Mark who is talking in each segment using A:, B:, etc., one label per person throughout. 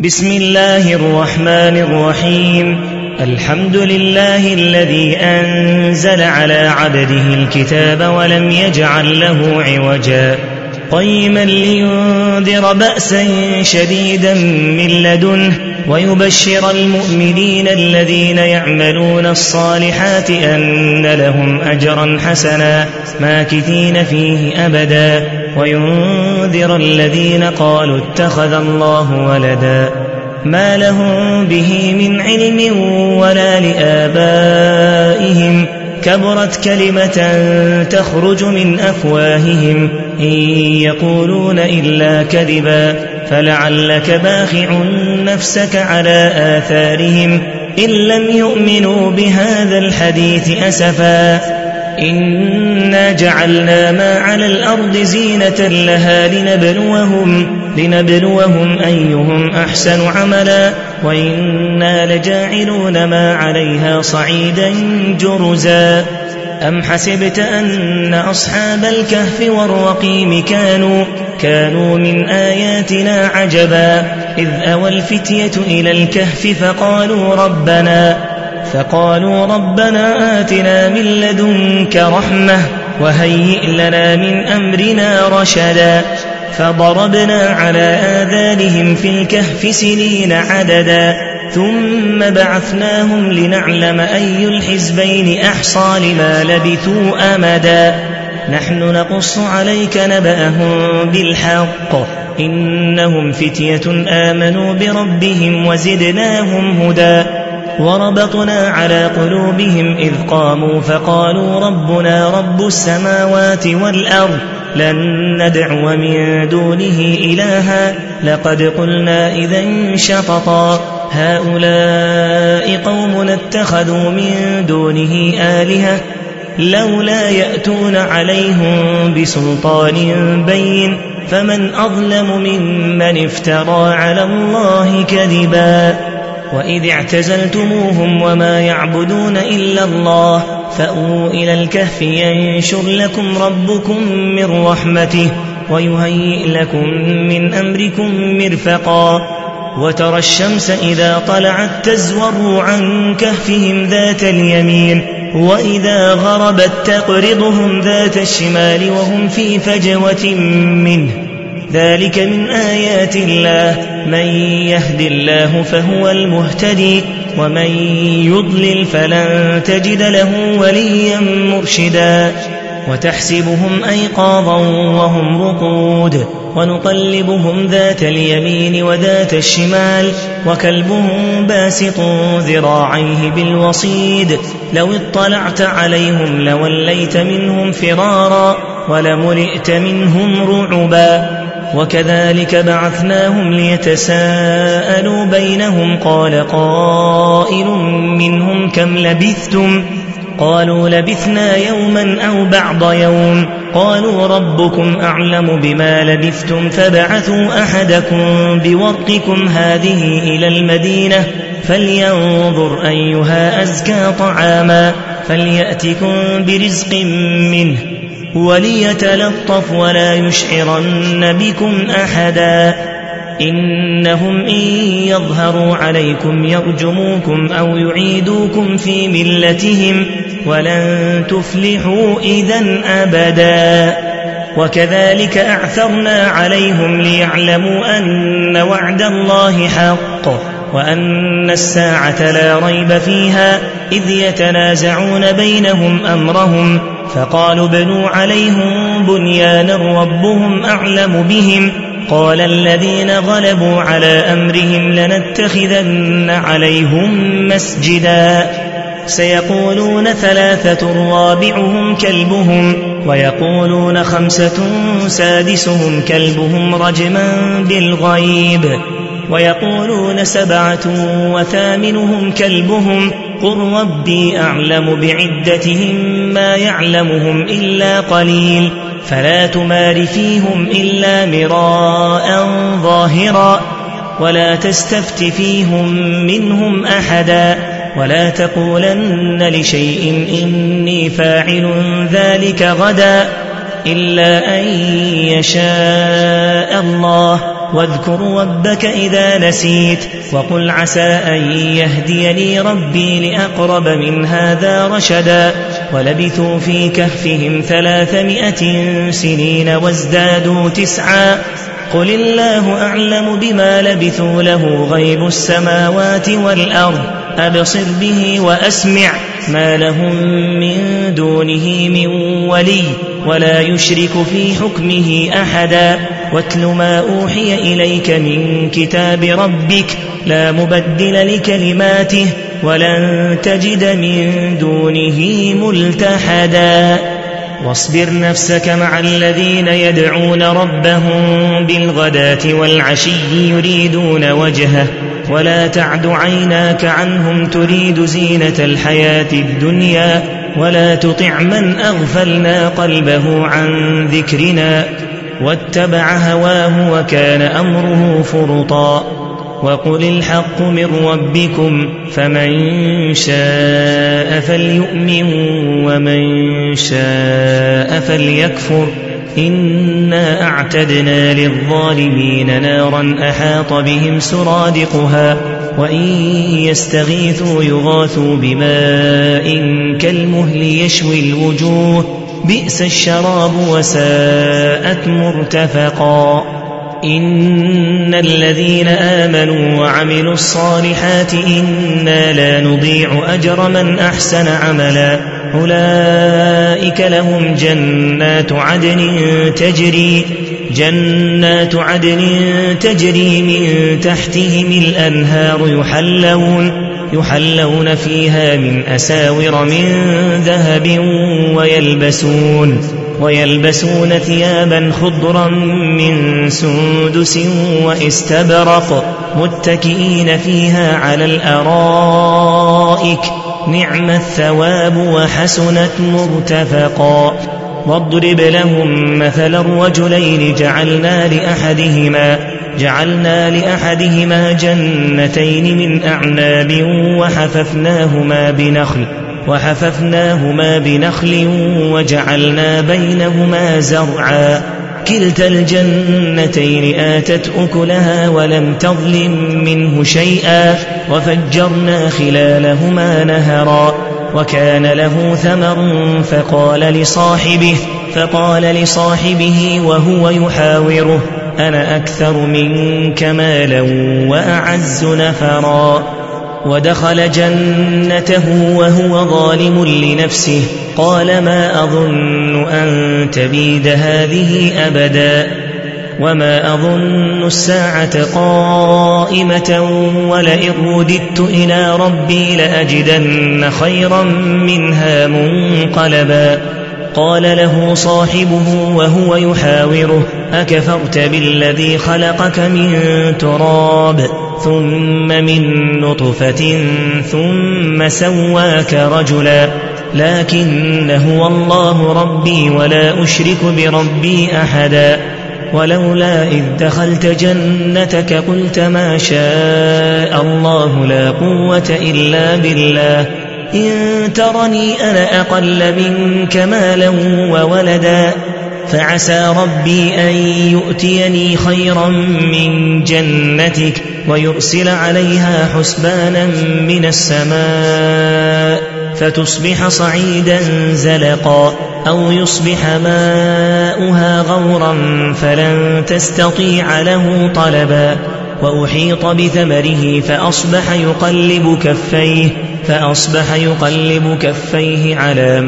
A: بسم الله الرحمن الرحيم. الحمد لله الذي أنزل على عبده الكتاب ولم يجعل له عوجا قيما لينذر بأسا شديدا من لدنه ويبشر المؤمنين الذين يعملون الصالحات أن لهم أجرا حسنا ماكثين فيه أبدا وينذر الذين قالوا اتخذ الله ولدا ما لهم به من علم ولا لآبائهم كبرت كلمة تخرج من أفواههم إن يقولون إلا كذبا فلعلك باخع نفسك على آثارهم إن لم يؤمنوا بهذا الحديث أسفا إنا جعلنا ما على الأرض زينة لها لنبلوهم أيهم أحسن عملا وإنا لجاعلون ما عليها صعيدا جرزا أم حسبت أن أصحاب الكهف والرقيم كانوا من آياتنا عجبا إذ أوى الفتية إلى الكهف فقالوا ربنا آتنا من لدنك رحمة وهيئ لنا من أمرنا رشدا فضربنا على آذانهم في الكهف سنين عددا ثم بعثناهم لنعلم أي الحزبين أحصى لما لبثوا أمدا نحن نقص عليك نبأهم بالحق إنهم فتية آمنوا بربهم وزدناهم هدى وربطنا على قلوبهم إذ قاموا فقالوا ربنا رب السماوات والأرض لن ندعو من دونه إلها لقد قلنا إذا شططا هؤلاء قوم اتخذوا من دونه آلهة لولا يأتون عليهم بسلطان بين فمن أظلم ممن افترى على الله كذبا وإذ اعتزلتموهم وما يعبدون إلا الله فأووا إلى الكهف ينشر لكم ربكم من رحمته ويهيئ لكم من أمركم مرفقا وترى الشمس إذا طلعت تزور عن كهفهم ذات اليمين وإذا غربت تقرضهم ذات الشمال وهم في فجوة منه ذلك من آيات الله من يهد الله فهو المهتدي ومن يضلل فلن تجد له وليا مرشدا وتحسبهم أيقاظا وهم رقود ونقلبهم ذات اليمين وذات الشمال وكلبهم باسط ذراعيه بالوصيد لو اطلعت عليهم لوليت منهم فرارا ولملئت منهم رعبا وكذلك بعثناهم ليتساءلوا بينهم قال قائل منهم كم لبثتم قالوا لبثنا يوما أو بعض يوم قالوا ربكم أعلم بما لبثتم فبعثوا أحدكم بورقكم هذه إلى المدينة فلينظر أيها أزكى طعاما فليأتكم برزق منه وليتلطف ولا يشعرن بكم أحدا إنهم إن يظهروا عليكم يرجموكم أو يعيدوكم في ملتهم ولن تفلحوا إذن أبدا وكذلك أعثرنا عليهم ليعلموا أن وعد الله حق وأن الساعة لا ريب فيها إذ يتنازعون بينهم أمرهم فقالوا بنوا عليهم بنيانا ربهم أعلم بهم قال الذين غلبوا على أمرهم لنتخذن عليهم مسجدا سيقولون ثلاثة رابعهم كلبهم ويقولون خمسة سادسهم كلبهم رجما بالغيب ويقولون سبعة وثامنهم كلبهم قل ربي أعلم بعدتهم ما يعلمهم إلا قليل فلا تمار فيهم إلا مراء ظاهرا ولا تستفت فيهم منهم أحدا ولا تقولن لشيء إني فاعل ذلك غدا إلا أن يشاء الله واذكر ربك إذا نسيت وقل عسى أن يهديني ربي لأقرب من هذا رشدا ولبثوا في كهفهم 300 سنين وازدادوا 9 قل الله أعلم بما لبثوا له غيب السماوات والأرض أبصر به وأسمع ما لهم من دونه من ولي ولا يشرك في حكمه أحدا واتل ما أوحي إليك من كتاب ربك لا مبدل لكلماته ولن تجد من دونه ملتحدا واصبر نفسك مع الذين يدعون ربهم بالغداة والعشي يريدون وجهه ولا تعد عيناك عنهم تريد زينة الحياة الدنيا ولا تطع من أغفلنا قلبه عن ذكرنا واتبع هواه وكان أمره فرطا وقل الحق من ربكم فمن شاء فليؤمن ومن شاء فليكفر إنا أعتدنا للظالمين نارا أحاط بهم سرادقها وإن يستغيثوا يغاثوا بماء كالمهل يشوي الوجوه بئس الشراب وساءت مرتفقا إن الذين آمنوا وعملوا الصالحات إنا لا نضيع أجر من أحسن عملا أولئك لهم جنات عدن تجري من تحتهم الأنهار يحلون فيها من أساور من ذهب ويلبسون ثيابا خضرا من سندس واستبرق متكئين فيها على الأرائك نعم الثواب وحسنت مرتفقا واضرب لهم مثل الرجلين جعلنا لأحدهما جنتين من أعناب وحففناهما بنخل وجعلنا بينهما زرعا كلتا الجنتين آتت أكلها ولم تظلم منه شيئا وفجرنا خلالهما نهرا وكان له ثمر فقال لصاحبه وهو يحاوره أنا أكثر منك مالا وأعز نفرا ودخل جنته وهو ظالم لنفسه قال ما أظن أن تبيد هذه أبدا وما أظن الساعة قائمة ولئن رددت إلى ربي لأجدن خيرا منها منقلبا قال له صاحبه وهو يحاوره أكفرت بالذي خلقك من تراب ثم من نطفة ثم سواك رجلا لكن هو الله ربي ولا أشرك بربي أحدا ولولا إذ دخلت جنتك قلت ما شاء الله لا قوة إلا بالله إن ترني أنا أقل منك مالا وولدا فعسى ربي أن يؤتيني خيرا من جنتك ويرسل عليها حسبانا من السماء فتصبح صعيدا زلقا أو يصبح ماؤها غورا فلن تستطيع له طلبا وأحيط بثمره فأصبح يقلب كفيه على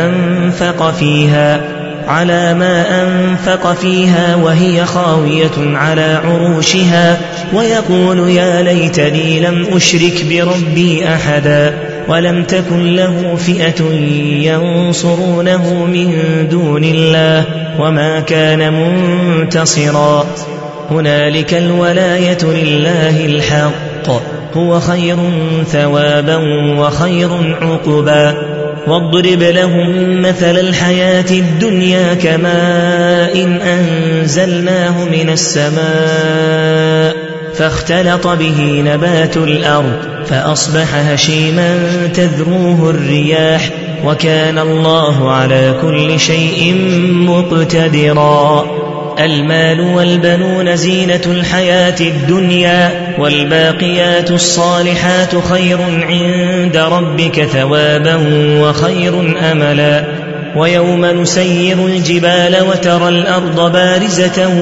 A: ما أنفق فيها وهي خاوية على عروشها ويقول يا ليتني لم أشرك بربي أحدا ولم تكن له فئة ينصرونه من دون الله وما كان منتصرا هنالك الولاية لله الحق هو خير ثوابا وخير عقبا واضرب لهم مثل الحياة الدنيا كماء أنزلناه من السماء فاختلط به نبات الأرض فأصبح هشيما تذروه الرياح وكان الله على كل شيء مقتدرا المال والبنون زينة الحياة الدنيا والباقيات الصالحات خير عند ربك ثوابا وخير أملا ويوم نسير الجبال وترى الأرض بارزة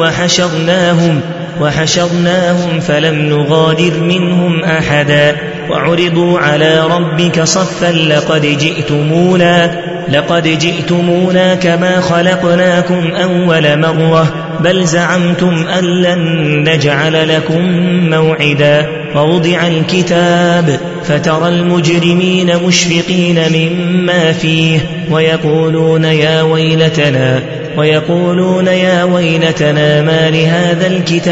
A: وحشرناهم فلم نغادر منهم أحدا وعرضوا على ربك صفا لقد جئتمونا كما خلقناكم أول مرة بل زعمتم أن لن نجعل لكم موعدا ووضع الكتاب فترى المجرمين مشفقين مما فيه ويقولون يا ويلتنا ما لهذا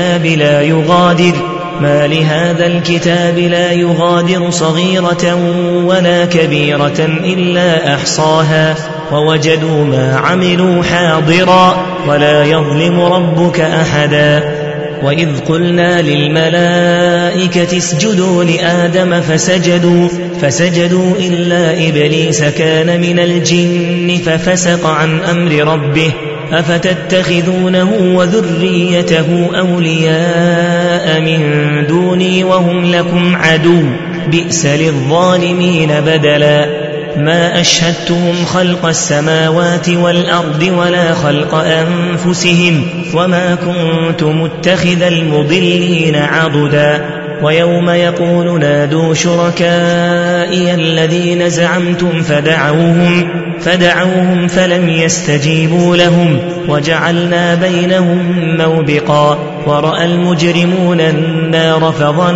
A: الكتاب لا يغادر صغيرة ولا كبيرة إلا أحصاها ووجدوا ما عملوا حاضرا ولا يظلم ربك أحدا وإذ قلنا للملائكة اسجدوا لآدم فسجدوا إلا إبليس كان من الجن ففسق عن أمر ربه أفتتخذونه وذريته أولياء من دوني وهم لكم عدو بئس للظالمين بدلا ما أشهدتهم خلق السماوات والأرض ولا خلق أنفسهم وما كنت متخذ المضلين عضدا ويوم يقول نادوا شركائي الذين زعمتم فدعوهم فلم يستجيبوا لهم وجعلنا بينهم موبقا ورأى المجرمون النار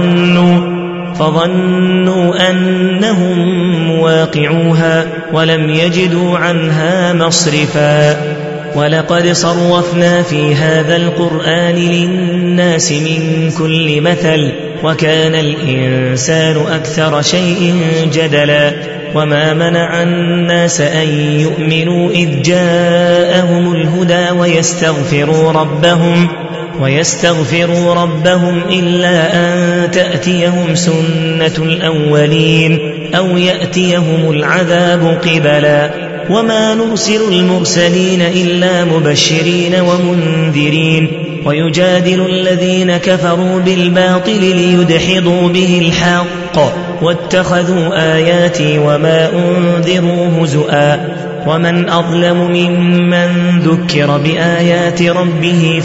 A: فظنوا أنهم مواقعوها ولم يجدوا عنها مصرفا ولقد صرفنا في هذا القرآن للناس من كل مثل وكان الإنسان أكثر شيء جدلا وما منع الناس أن يؤمنوا إذ جاءهم الهدى ويستغفروا ربهم إلا أن تأتيهم سنة الأولين أو يأتيهم العذاب قبلا وما نرسل المرسلين إلا مبشرين ومنذرين ويجادل الذين كفروا بالباطل ليدحضوا به الحق واتخذوا آياتي وما أنذروا هزؤا ومن أظلم ممن ذكر بآيات ربه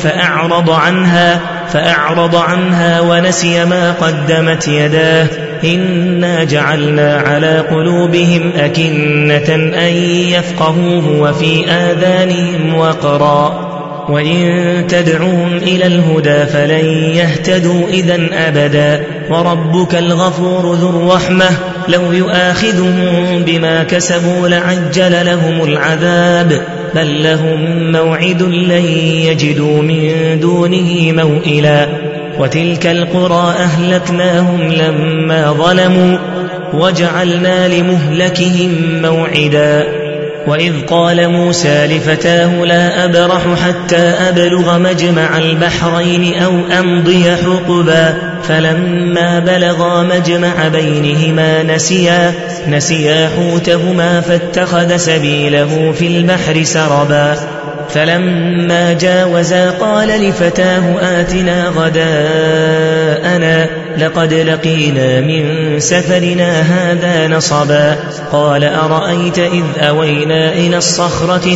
A: فأعرض عنها ونسي ما قدمت يداه إنا جعلنا على قلوبهم أكنة أن يفقهوه وفي آذانهم وقرا وإن تدعوهم إلى الهدى فلن يهتدوا إذن أبدا وربك الغفور ذو الرحمة لو يؤاخذهم بما كسبوا لعجل لهم العذاب بل لهم موعد لن يجدوا من دونه موئلا وتلك القرى أهلكناهم لما ظلموا وجعلنا لمهلكهم موعدا وإذ قال موسى لفتاه لا أبرح حتى أبلغ مجمع البحرين أو أمضي حقبا فلما بلغا مجمع بينهما نسيا حوتهما فاتخذ سبيله في البحر سربا فلما جاوزا قال لفتاه آتنا غداءنا لقد لقينا من سفرنا هذا نصبا قال أرأيت إذ أوينا إلى الصخرة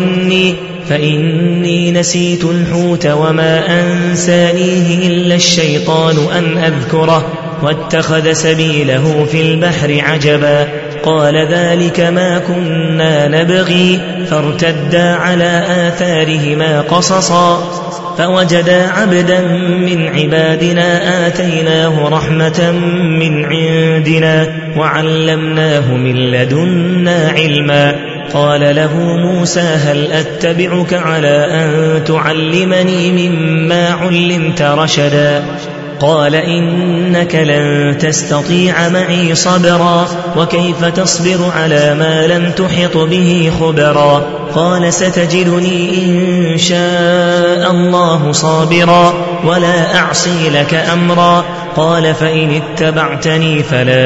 A: فإني نسيت الحوت وما أنسانيه إلا الشيطان أن أذكره واتخذ سبيله في البحر عجبا قال ذلك ما كنا نبغي فارتدا على آثارهما قصصا فوجدا عبدا من عبادنا آتيناه رحمة من عندنا وعلمناه من لدنا علما قال له موسى هل أتبعك على أن تعلمني مما علمت رشدا قال إنك لن تستطيع معي صبرا وكيف تصبر على ما لم تحط به خبرا قال ستجدني إن شاء الله صابرا ولا أعصي لك أمرا قال فإن اتبعتني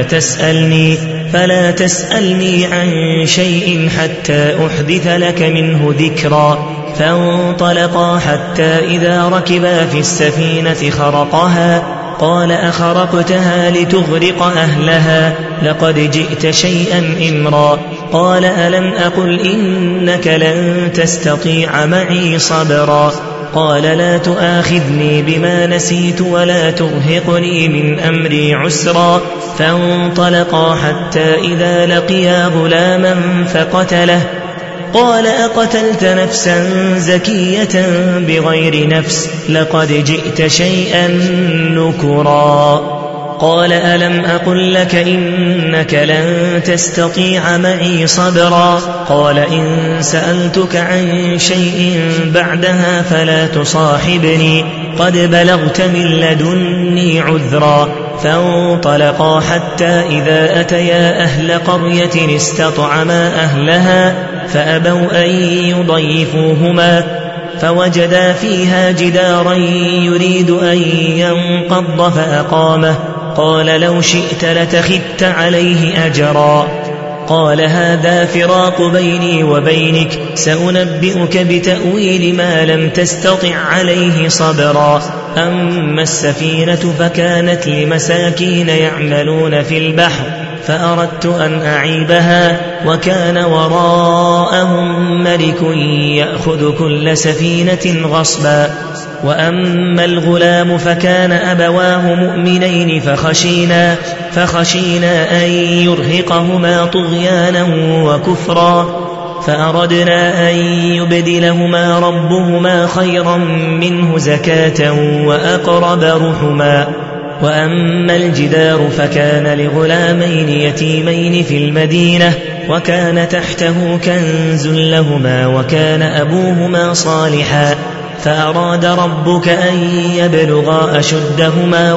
A: فلا تسألني عن شيء حتى أحدث لك منه ذكرا فانطلقا حتى إذا ركبا في السفينة خرقها قال أخرقتها لتغرق أهلها لقد جئت شيئا إمرا قال ألم أقل إنك لن تستطيع معي صبرا قال لا تؤاخذني بما نسيت ولا ترهقني من أمري عسرا فانطلقا حتى إذا لقيا غلاما فقتله قال أقتلت نفسا زكية بغير نفس لقد جئت شيئا نكرا قال ألم أقل لك إنك لن تستطيع معي صبرا قال إن سألتك عن شيء بعدها فلا تصاحبني قد بلغت من لدني عذرا فانطلقا حتى إذا أتيا أهل قرية استطعما أهلها فأبوا أن يضيفوهما فوجدا فيها جدارا يريد أن ينقض فأقامه قال لو شئت لتخذت عليه أجرا قال هذا فراق بيني وبينك سأنبئك بتأويل ما لم تستطع عليه صبرا أما السفينة فكانت لمساكين يعملون في البحر فأردت أن أعيبها وكان وراءهم ملك يأخذ كل سفينة غصبا وأما الغلام فكان أبواه مؤمنين فخشينا أن يرهقهما طغيانا وكفرا فأردنا أن يبدلهما ربهما خيرا منه زكاة وأقرب رحما وأما الجدار فكان لغلامين يتيمين في المدينة وكان تحته كنز لهما وكان أبوهما صالحا فأراد ربك أن يبلغا أشدهما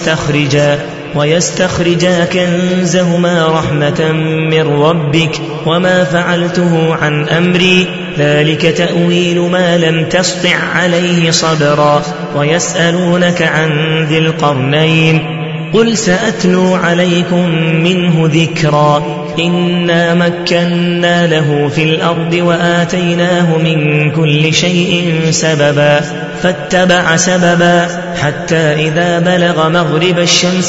A: ويستخرجا كنزهما رحمة من ربك وما فعلته عن أمري ذلك تأويل ما لم تسطع عليه صبرا ويسألونك عن ذي القرنين قل سأتلو عليكم منه ذكرا إنا مكنا له في الأرض وآتيناه من كل شيء سببا فاتبع سببا حتى إذا بلغ مغرب الشمس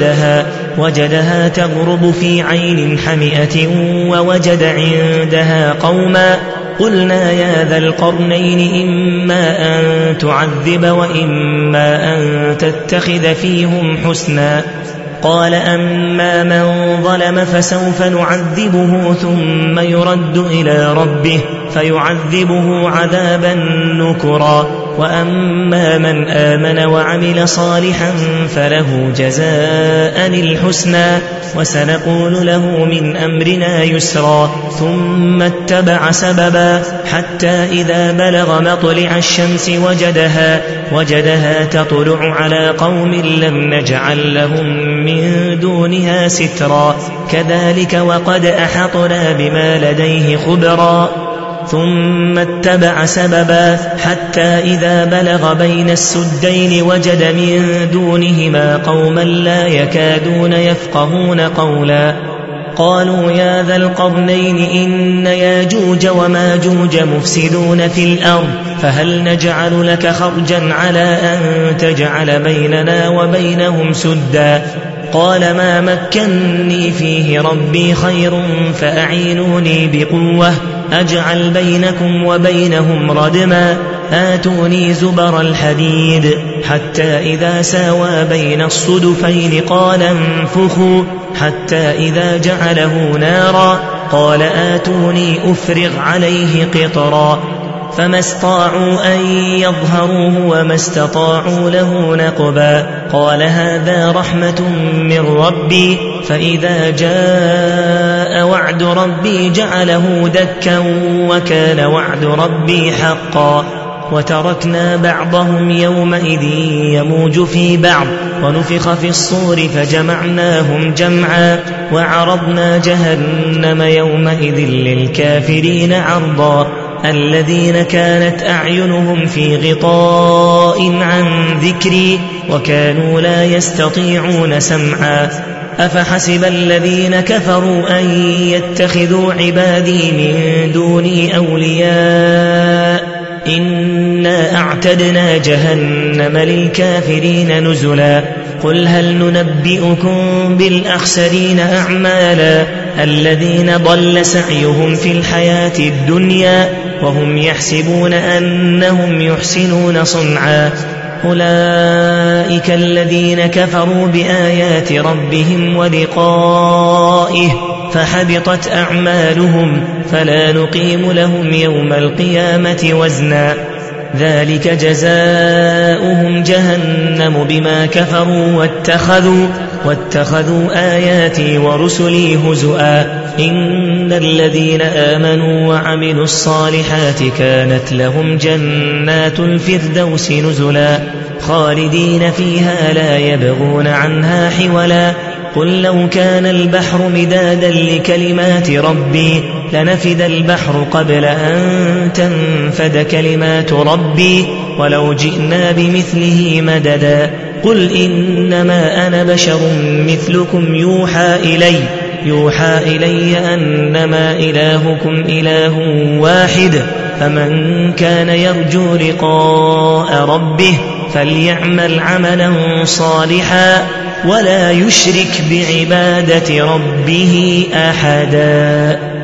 A: وجدها تغرب في عين حمئة ووجد عندها قوما قلنا يا ذا القرنين إما أن تعذب وإما أن تتخذ فيهم حسنا قال أما من ظلم فسوف نعذبه ثم يرد إلى ربه فيعذبه عذابا نكرا وأما من آمن وعمل صالحا فله جزاء الحسنى وسنقول له من أمرنا يسرا ثم اتبع سببا حتى إذا بلغ مطلع الشمس وجدها تطلع على قوم لم نجعل لهم من دونها سترا كذلك وقد أحطنا بما لديه خبرا ثم اتبع سببا حتى إذا بلغ بين السدين وجد من دونهما قوما لا يكادون يفقهون قولا قالوا يا ذا القرنين إن ياجوج وماجوج مفسدون في الأرض فهل نجعل لك خرجا على أن تجعل بيننا وبينهم سدا قال ما مكني فيه ربي خير فأعينوني بقوة أجعل بينكم وبينهم ردما آتوني زبر الحديد حتى إذا ساوى بين الصدفين قال انفخوا حتى إذا جعله نارا قال آتوني أفرغ عليه قطرا فما استطاعوا أن يظهروه وما استطاعوا له نقبا قال هذا رحمة من ربي فإذا جاء وعد ربي جعله دكا وكان وعد ربي حقا وتركنا بعضهم يومئذ يموج في بعض ونفخ في الصور فجمعناهم جمعا وعرضنا جهنم يومئذ للكافرين عرضا الذين كانت أعينهم في غطاء عن ذكري وكانوا لا يستطيعون سمعا أفحسب الذين كفروا أن يتخذوا عبادي من دوني أولياء إنا أعتدنا جهنم للكافرين نزلا قل هل ننبئكم بالأخسرين أعمالا الذين ضل سعيهم في الحياة الدنيا وهم يحسبون أنهم يحسنون صنعا أولئك الذين كفروا بآيات ربهم ولقائه فحبطت أعمالهم فلا نقيم لهم يوم القيامة وزنا ذلك جزاؤهم جهنم بما كفروا واتخذوا آياتي ورسلي هزؤا إن الذين آمنوا وعملوا الصالحات كانت لهم جنات الفردوس نزلا خالدين فيها لا يبغون عنها حولا قل لو كان البحر مدادا لكلمات ربي لنفد البحر قبل أن تنفد كلمات ربي ولو جئنا بمثله مددا قل إنما أنا بشر مثلكم يوحى إلي أنما إلهكم إله واحد فمن كان يرجو لقاء ربه فليعمل عملا صالحا ولا يشرك بعبادة ربه أحدا.